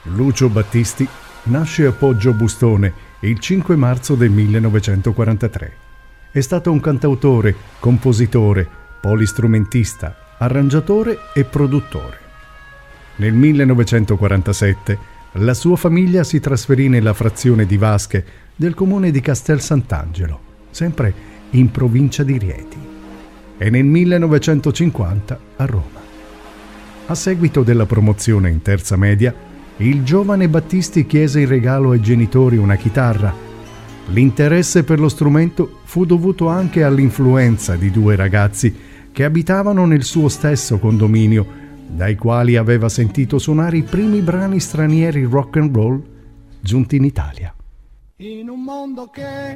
Lucio Battisti nasce a Poggio Bustone il 5 marzo del 1943. È stato un cantautore, compositore, polistrumentista, arrangiatore e produttore. Nel 1947 la sua famiglia si trasferì nella frazione di Vasche del comune di Castel Sant'Angelo, sempre in provincia di Rieti, e nel 1950 a Roma. A seguito della promozione in terza media, il giovane Battisti chiese in regalo ai genitori una chitarra. L'interesse per lo strumento fu dovuto anche all'influenza di due ragazzi che abitavano nel suo stesso condominio, dai quali aveva sentito suonare i primi brani stranieri rock and roll giunti in Italia. In un mondo che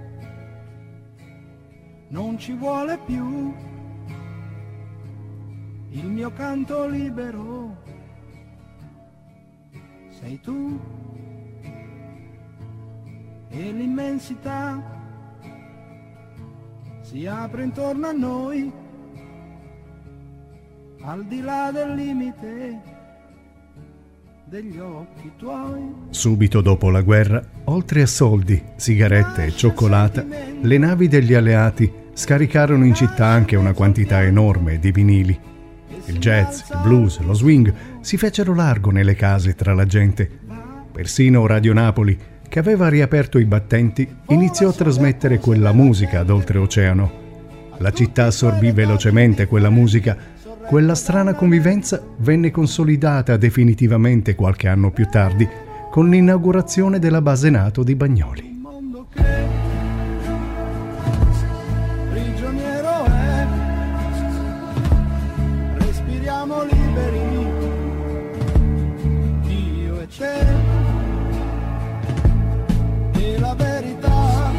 non ci vuole più, il mio canto libero sei tu, e l'immensità si apre intorno a noi, al di là del limite degli occhi tuoi. Subito dopo la guerra, oltre a soldi, sigarette e cioccolata, le navi degli alleati scaricarono in città anche una quantità enorme di vinili. Il jazz, il blues, lo swing si fecero largo nelle case tra la gente. Persino Radio Napoli, che aveva riaperto i battenti, iniziò a trasmettere quella musica ad oltreoceano. La città assorbì velocemente quella musica. Quella strana convivenza venne consolidata definitivamente qualche anno più tardi con l'inaugurazione della base NATO di Bagnoli. Prigioniero è, respiriamo liberi, io e te, e la verità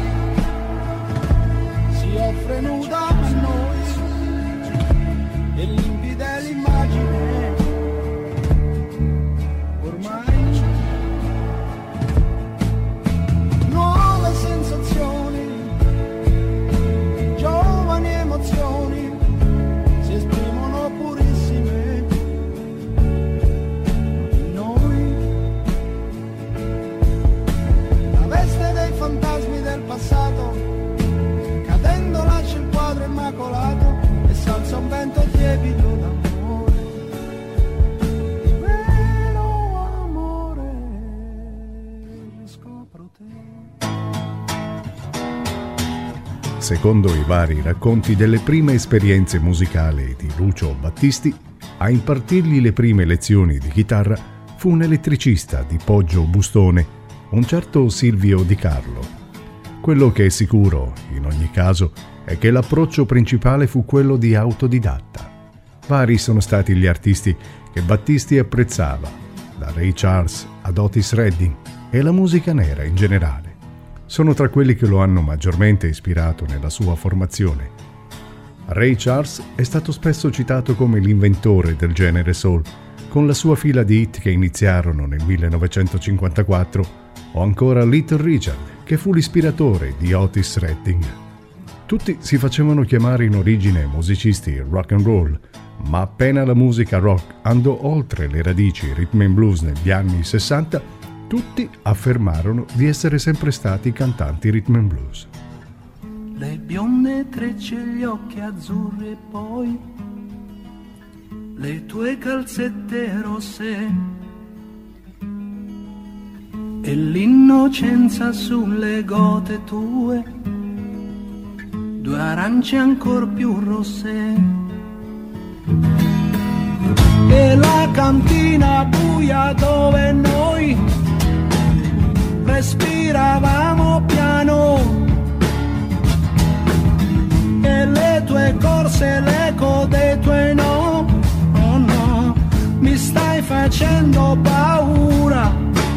si offre nuda a noi, e limpida è l'immagine, ormai nuove sensazioni, giovani emozioni si esprimono purissime in noi. La veste dei fantasmi del passato, cadendo lascia il quadro immacolato e s'alza un vento tiepido d'amore, di vero amore, riscopro te. Secondo i vari racconti delle prime esperienze musicali di Lucio Battisti, a impartirgli le prime lezioni di chitarra fu un elettricista di Poggio Bustone, un certo Silvio Di Carlo. Quello che è sicuro, in ogni caso, è che l'approccio principale fu quello di autodidatta. Vari sono stati gli artisti che Battisti apprezzava, da Ray Charles ad Otis Redding e la musica nera in generale. Sono tra quelli che lo hanno maggiormente ispirato nella sua formazione. Ray Charles è stato spesso citato come l'inventore del genere soul, con la sua fila di hit che iniziarono nel 1954, o ancora Little Richard, che fu l'ispiratore di Otis Redding. Tutti si facevano chiamare in origine musicisti rock and roll, ma appena la musica rock andò oltre le radici rhythm and blues negli anni 60, tutti affermarono di essere sempre stati cantanti rhythm and blues. Le bionde trecce, gli occhi azzurri e poi le tue calzette rosse e l'innocenza sulle gote tue, due arance ancor più rosse, e la cantina buia dove noi respiravamo piano, e le tue corse, l'eco dei tuoi no, oh no, mi stai facendo paura.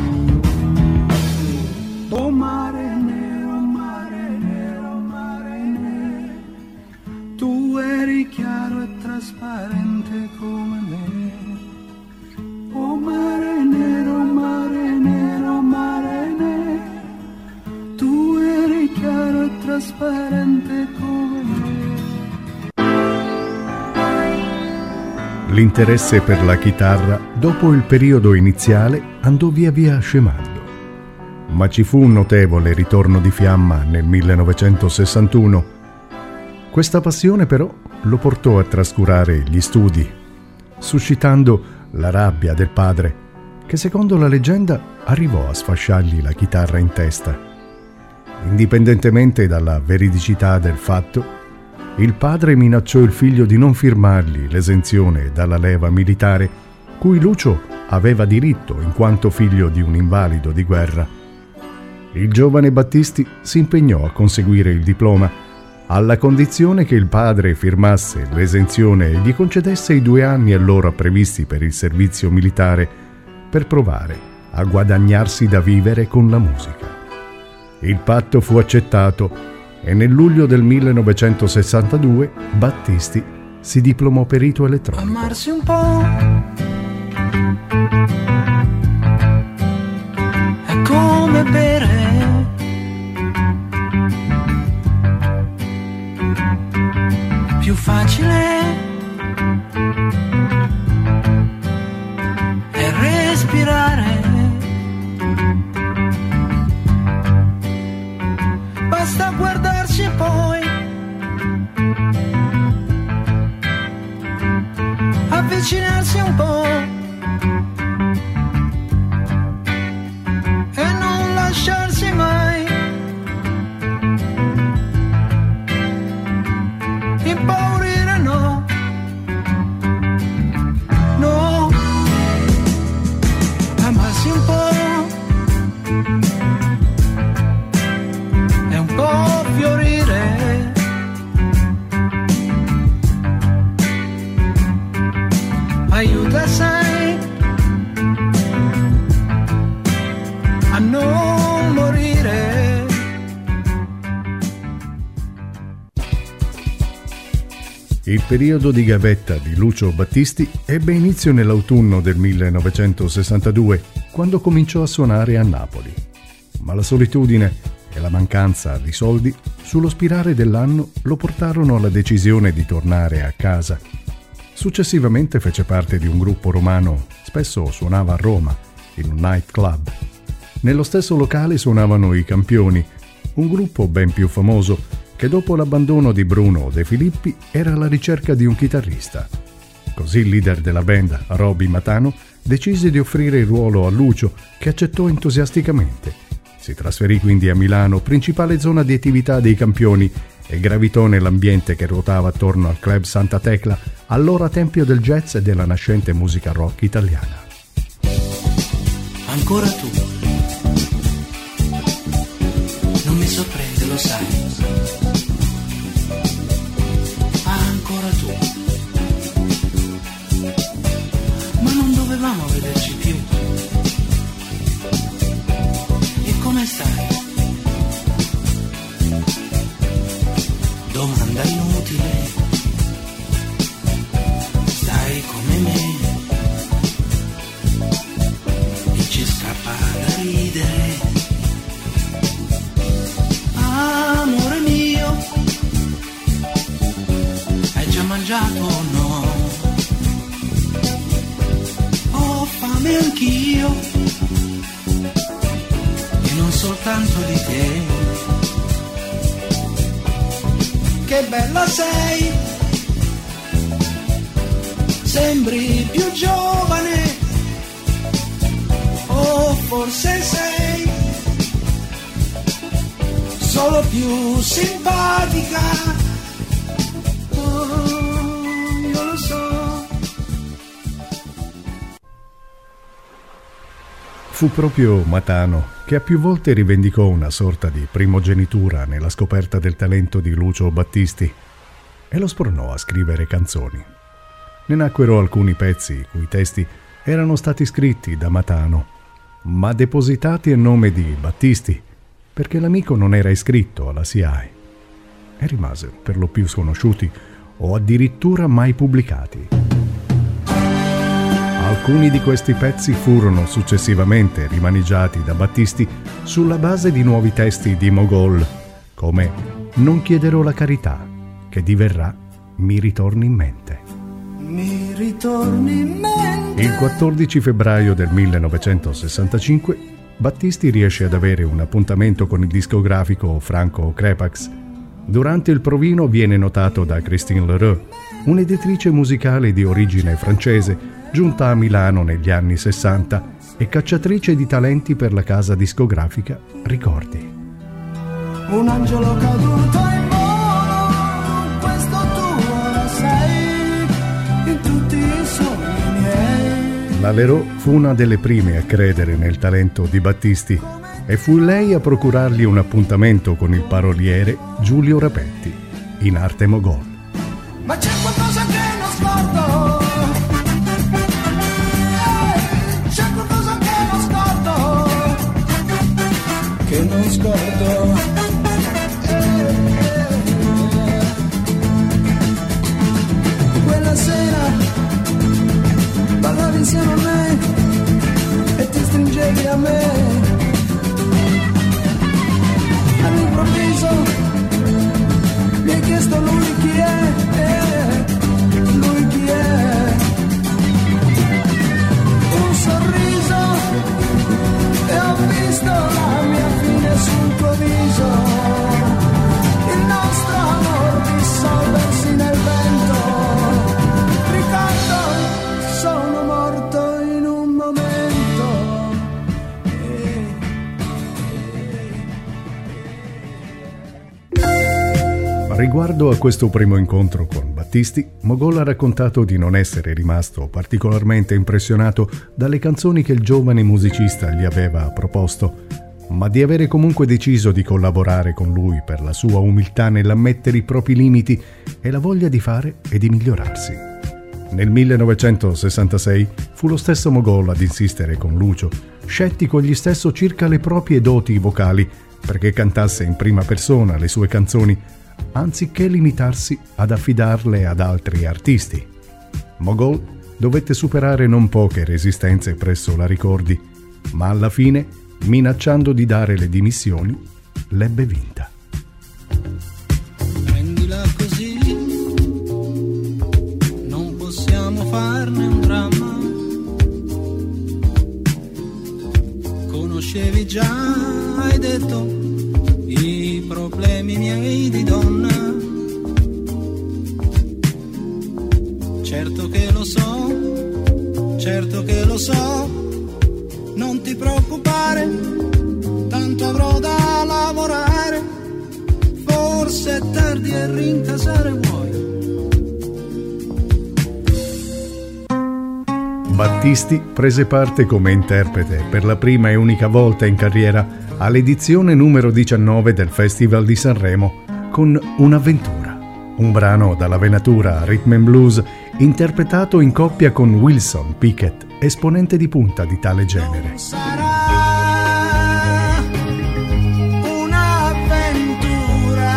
Oh mare nero, mare nero, mare nero, tu eri chiaro e trasparente come me. Oh mare nero, mare nero, mare nero, tu eri chiaro e trasparente come me. L'interesse per la chitarra, dopo il periodo iniziale, andò via via scemando. Ma ci fu un notevole ritorno di fiamma nel 1961. Questa passione però lo portò a trascurare gli studi, suscitando la rabbia del padre, che secondo la leggenda arrivò a sfasciargli la chitarra in testa. Indipendentemente dalla veridicità del fatto, il padre minacciò il figlio di non firmargli l'esenzione dalla leva militare, cui Lucio aveva diritto in quanto figlio di un invalido di guerra. Il giovane Battisti si impegnò a conseguire il diploma, alla condizione che il padre firmasse l'esenzione e gli concedesse i 2 anni allora previsti per il servizio militare per provare a guadagnarsi da vivere con la musica. Il patto fu accettato e nel luglio del 1962 Battisti si diplomò perito elettronico. Amarsi un po' è come bere, più facile è respirare. Basta guardarsi e poi avvicinarsi un po' e non lasciarsi mai impaurire, no, no, amarsi un po'. Fiorire, aiuta, sai, a non morire. Il periodo di gavetta di Lucio Battisti ebbe inizio nell'autunno del 1962, quando cominciò a suonare a Napoli. Ma la solitudine e la mancanza di soldi sullo spirare dell'anno lo portarono alla decisione di tornare a casa. Successivamente fece parte di un gruppo romano, spesso suonava a Roma, in un nightclub. Nello stesso locale suonavano i Campioni, un gruppo ben più famoso che dopo l'abbandono di Bruno De Filippi era alla ricerca di un chitarrista. Così il leader della band, Roby Matano, decise di offrire il ruolo a Lucio, che accettò entusiasticamente. Si trasferì quindi a Milano, principale zona di attività dei Campioni, e gravitò nell'ambiente che ruotava attorno al club Santa Tecla, allora tempio del jazz e della nascente musica rock italiana. Ancora tu non mi sorprende, lo sai. Ancora tu, ma non dovevamo vederci più. Come stai? Domanda inutile. Stai come me e ci scappa da ridere. Amore mio, hai già mangiato o no? Ho fame anch'io, non soltanto di te. Che bella sei, sembri più giovane, o forse sei solo più simpatica. Oh, io lo so. Fu proprio Matano che a più volte rivendicò una sorta di primogenitura nella scoperta del talento di Lucio Battisti e lo spronò a scrivere canzoni. Ne nacquero alcuni pezzi i cui testi erano stati scritti da Matano, ma depositati a nome di Battisti, perché l'amico non era iscritto alla SIAE, e rimasero per lo più sconosciuti o addirittura mai pubblicati. Alcuni di questi pezzi furono successivamente rimaneggiati da Battisti sulla base di nuovi testi di Mogol, come Non chiederò la carità, che diverrà Mi ritorni in mente. ritorni in mente. Il 14 febbraio del 1965 Battisti riesce ad avere un appuntamento con il discografico Franco Crepax. Durante il provino viene notato da Christine Leroux, un'editrice musicale di origine francese, giunta a Milano negli anni 60 e cacciatrice di talenti per la casa discografica Ricordi. Un angelo caduto in volo, questo tu ora sei, in tutti i sogni miei. La Leroux fu una delle prime a credere nel talento di Battisti e fu lei a procurargli un appuntamento con il paroliere Giulio Rapetti, in arte Mogol. Ma c'è qualcosa che non scordo, c'è qualcosa che non scordo, che non scordo. Quella sera ballavi insieme a me e ti stringevi a me. All'improvviso mi hai chiesto lui chi è, lui chi è. Un sorriso e ho visto la mia fine sul tuo viso, il nostro amor dissolversi nel vento. Ricordo, sono morto in un momento. Riguardo a questo primo incontro con Battisti, Mogol ha raccontato di non essere rimasto particolarmente impressionato dalle canzoni che il giovane musicista gli aveva proposto, ma di avere comunque deciso di collaborare con lui per la sua umiltà nell'ammettere i propri limiti e la voglia di fare e di migliorarsi. Nel 1966 fu lo stesso Mogol ad insistere con Lucio, scettico egli stesso circa le proprie doti vocali, perché cantasse in prima persona le sue canzoni, anziché limitarsi ad affidarle ad altri artisti. Mogol dovette superare non poche resistenze presso la Ricordi, ma alla fine, minacciando di dare le dimissioni, l'ebbe vinta. Prendila così, non possiamo farne un dramma. Conoscevi già, hai detto, i problemi miei di donna. Certo che lo so, certo che lo so, non ti preoccupare, tanto avrò da lavorare, forse è tardi e rincasare vuoi. Battisti prese parte come interprete per la prima e unica volta in carriera all'edizione numero 19 del Festival di Sanremo con Un'avventura, un brano dalla venatura rhythm and blues interpretato in coppia con Wilson Pickett, esponente di punta di tale genere. Non sarà un'avventura,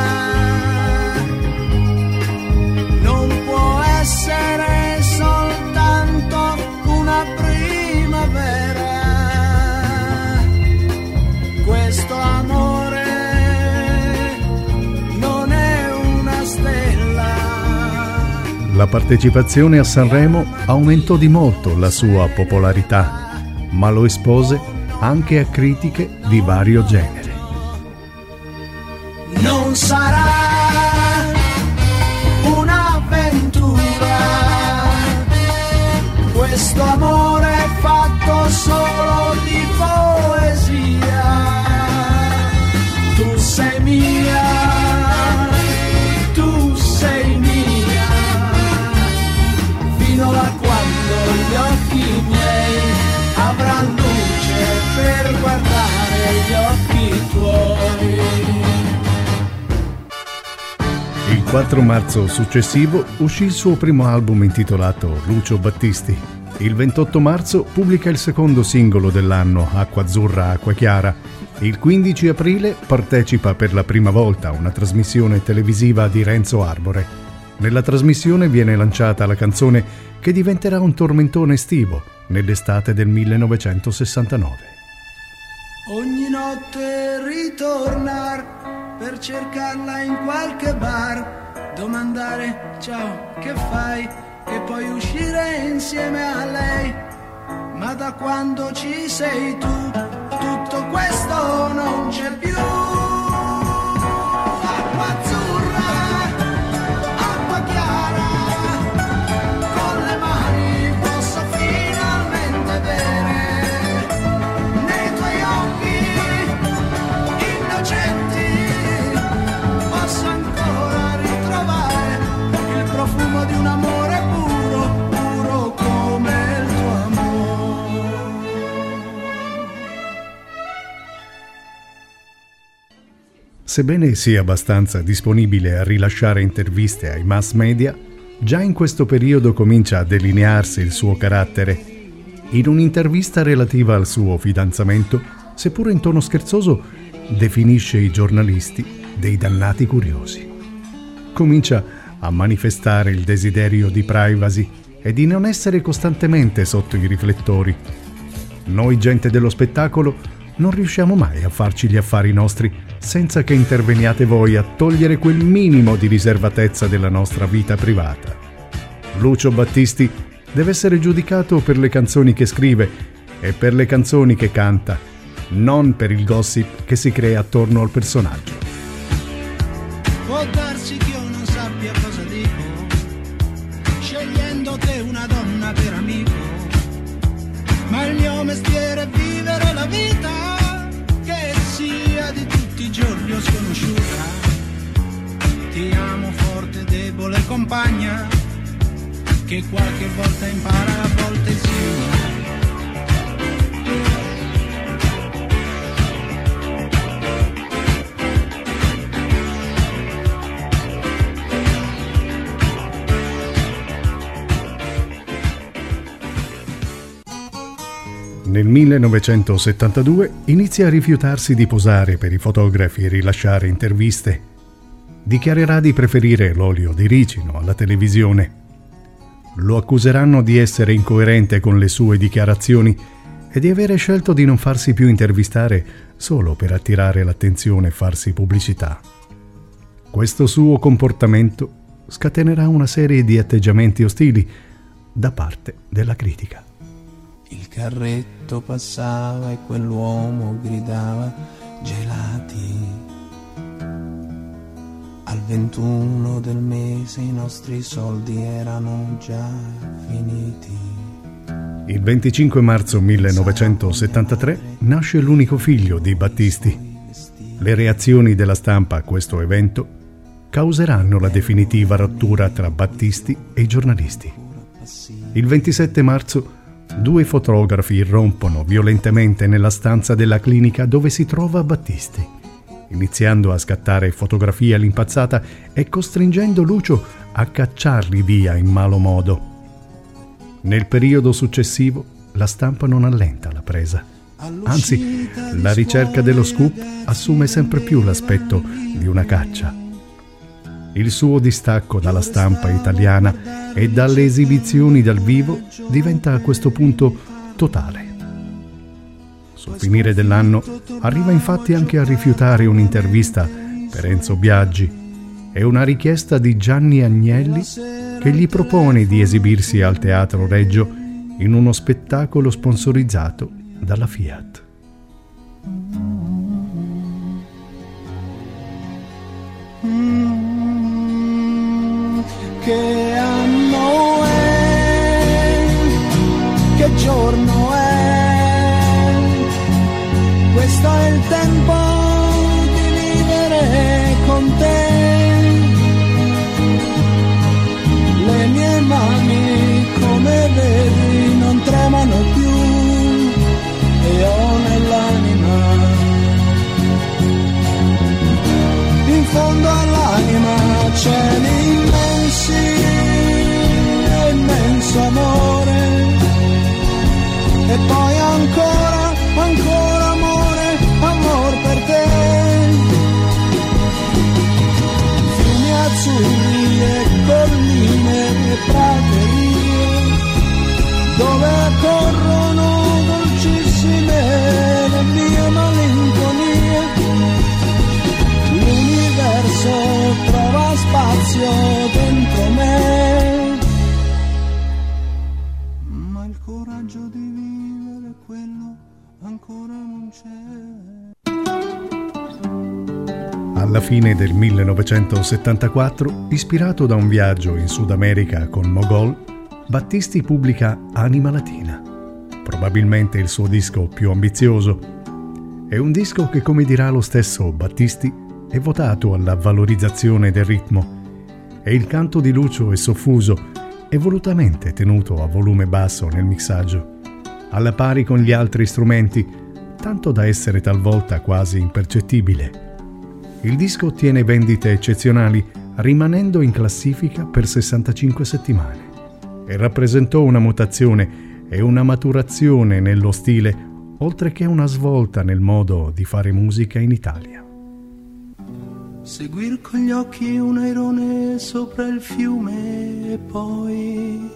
non può essere soltanto una primavera. Questo amore non è una stella. La partecipazione a Sanremo aumentò di molto la sua popolarità, ma lo espose anche a critiche di vario genere. Non sarà un'avventura, questo amore è fatto solo di poesia. Tu sei mia, tu sei mia, fino a quando gli occhi miei avranno luce per guardare gli occhi tuoi. Il 4 marzo successivo uscì il suo primo album intitolato Lucio Battisti. Il 28 marzo pubblica il secondo singolo dell'anno, Acqua Azzurra, Acqua Chiara. Il 15 aprile partecipa per la prima volta a una trasmissione televisiva di Renzo Arbore. Nella trasmissione viene lanciata la canzone che diventerà un tormentone estivo nell'estate del 1969. Ogni notte ritornar per cercarla in qualche bar, domandare ciao che fai e poi uscire insieme a lei. Ma da quando ci sei tu, tutto questo non c'è più. Acqua azzurra, acqua chiara, con le mani posso finalmente bere. Nei tuoi occhi innocenti posso ancora ritrovare il profumo di un amore puro, puro come il tuo amore. Sebbene sia abbastanza disponibile a rilasciare interviste ai mass media, già in questo periodo comincia a delinearsi il suo carattere. In un'intervista relativa al suo fidanzamento, seppure in tono scherzoso, definisce i giornalisti dei dannati curiosi. Comincia a manifestare il desiderio di privacy e di non essere costantemente sotto i riflettori. Noi, gente dello spettacolo, non riusciamo mai a farci gli affari nostri senza che interveniate voi a togliere quel minimo di riservatezza della nostra vita privata. Lucio Battisti deve essere giudicato per le canzoni che scrive e per le canzoni che canta, non per il gossip che si crea attorno al personaggio. Può darsi che io non sappia cosa dico, scegliendo te una donna per amico, ma il mio mestiere è vivere la vita, che sia di tutti i giorni o sconosciuta. Ti amo forte, debole compagna, che qualche volta impara, a volte insegna. Nel 1972 inizia a rifiutarsi di posare per i fotografi e rilasciare interviste. Dichiarerà di preferire l'olio di ricino alla televisione. Lo accuseranno di essere incoerente con le sue dichiarazioni e di avere scelto di non farsi più intervistare solo per attirare l'attenzione e farsi pubblicità. Questo suo comportamento scatenerà una serie di atteggiamenti ostili da parte della critica. Il carretto passava e quell'uomo gridava gelati. Al 21 del mese i nostri soldi erano già finiti. Il 25 marzo 1973 nasce l'unico figlio di Battisti. Le reazioni della stampa a questo evento causeranno la definitiva rottura tra Battisti e i giornalisti. Il 27 marzo 2 fotografi irrompono violentemente nella stanza della clinica dove si trova Battisti, iniziando a scattare fotografie all'impazzata e costringendo Lucio a cacciarli via in malo modo. Nel periodo successivo la stampa non allenta la presa. Anzi, la ricerca dello scoop assume sempre più l'aspetto di una caccia. Il suo distacco dalla stampa italiana e dalle esibizioni dal vivo diventa a questo punto totale. Sul finire dell'anno arriva infatti anche a rifiutare un'intervista per Enzo Biaggi e una richiesta di Gianni Agnelli che gli propone di esibirsi al Teatro Regio in uno spettacolo sponsorizzato dalla Fiat. Che anno è? Che giorno è? Questo è il tempo di vivere con te. Le mie mani, come vedi, non tremano più e ho nell'anima, in fondo all'anima cieli immensi, immenso amore, e poi ancora, ancora amore, amor per te. Fiumi azzurri e colline e praterie, dove corrono dolcissime le mie malinconie. L'universo trova spazio dentro me Alla fine del 1974, ispirato da un viaggio in Sud America con Mogol, Battisti pubblica Anima Latina, probabilmente il suo disco più ambizioso. È un disco che, come dirà lo stesso Battisti, è votato alla valorizzazione del ritmo e il canto di Lucio è soffuso e volutamente tenuto a volume basso nel mixaggio, alla pari con gli altri strumenti, tanto da essere talvolta quasi impercettibile. Il disco ottiene vendite eccezionali, rimanendo in classifica per 65 settimane, e rappresentò una mutazione e una maturazione nello stile, oltre che una svolta nel modo di fare musica in Italia. Seguir con gli occhi un airone sopra il fiume e poi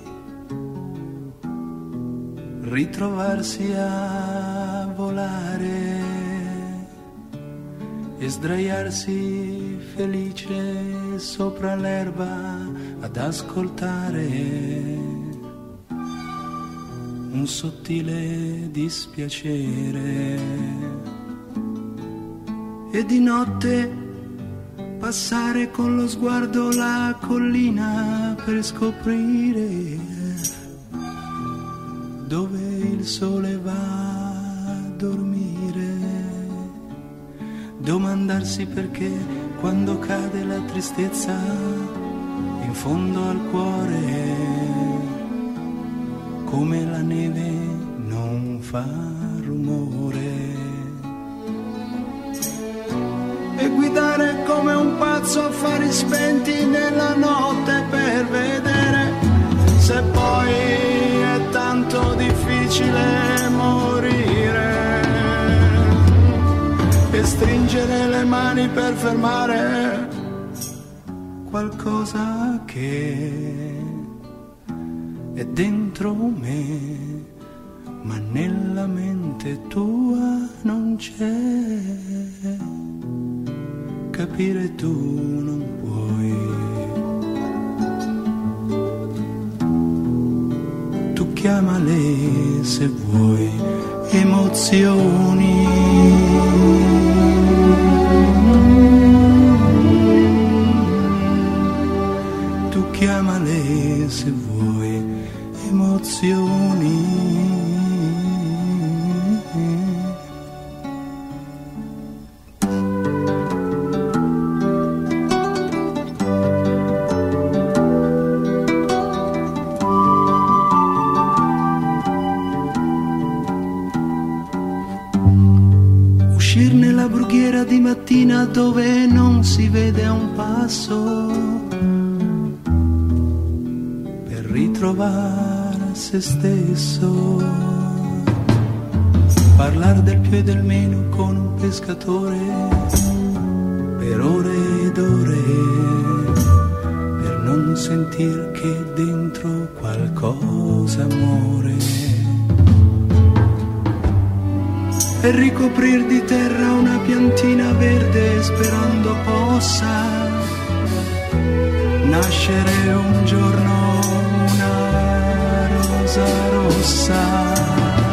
ritrovarsi a volare e sdraiarsi felice sopra l'erba ad ascoltare un sottile dispiacere. E di notte passare con lo sguardo la collina per scoprire dove il sole va a dormire. Domandarsi perché quando cade la tristezza in fondo al cuore, come la neve non fa rumore. E guidare come un pazzo a fari spenti nella notte per vedere se poi è tanto difficile morire, e stringere le mani per fermare qualcosa che è dentro me, ma nella mente tua non c'è. Capire tu non puoi. Tu chiamale se vuoi emozioni. Tu chiamale se vuoi emozioni. Di mattina dove non si vede a un passo, per ritrovare se stesso, parlare del più e del meno con un pescatore per ore ed ore, per non sentir che dentro qualcosa muore. E ricoprir di terra una piantina verde sperando possa nascere un giorno una rosa rossa.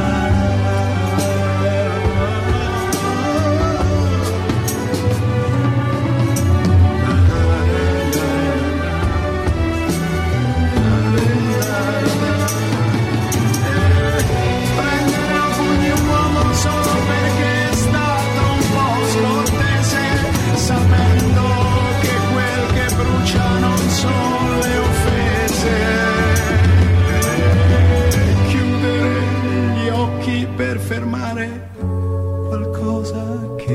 Fermare qualcosa che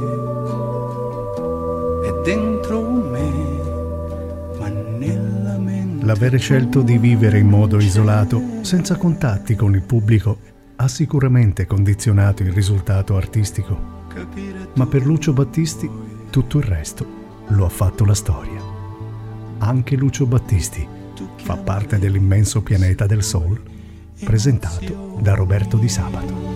è dentro me, ma nella mente. L'avere scelto di vivere in modo isolato, senza contatti con il pubblico, ha sicuramente condizionato il risultato artistico. Ma per Lucio Battisti tutto il resto lo ha fatto la storia. Anche Lucio Battisti fa parte dell'immenso pianeta del soul, presentato da Roberto Di Sabato.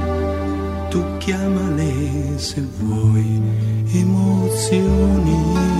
Tu chiamale se vuoi emozioni.